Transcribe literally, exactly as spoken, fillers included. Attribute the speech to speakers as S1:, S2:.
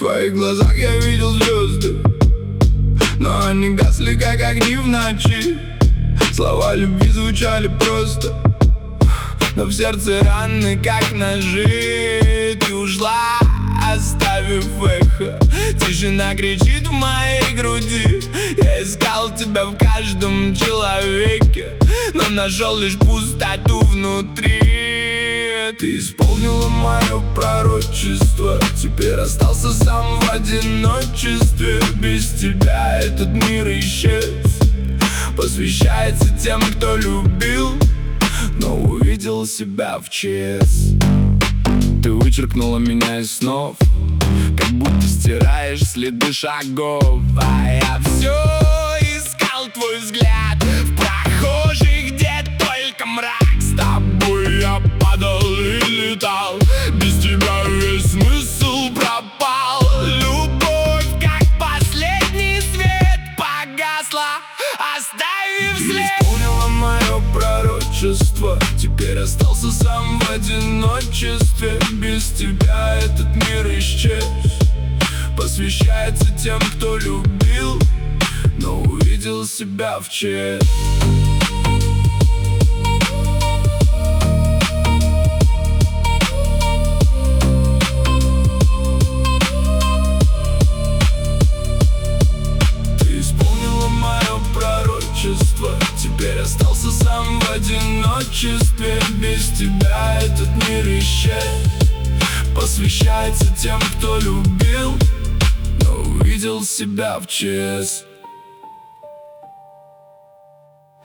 S1: твоих глазах я видел звезды, но они гасли, как огни в ночи. Слова любви звучали просто, но в сердце раны, как ножи. Ты ушла, оставив эхо. Тишина кричит в моей груди. Я искал тебя в каждом человеке, но нашел лишь пустоту внутри. Ты исполнила мое пророчество, теперь остался сам в одиночестве. Без тебя этот мир исчез. Посвящается тем, кто любил, но увидел себя в ЧС. Ты вычеркнула меня из снов, как будто стираешь следы шагов. А я все искал твой взгляд в прохожих, где только мрак. С тобой я падал и летал, без тебя весь смысл пропал. Любовь, как последний свет, погасла, оставив след. Ты исполнила мое пророчество, теперь остался сам в одиночестве. Без тебя этот мир исчез. Посвящается тем, кто любил, но увидел себя в ЧС. Ты исполнила мое пророчество, теперь остался сам в одиночестве. Без тебя этот мир исчез. Посвящается тем, кто любил, но увидел себя в ЧС.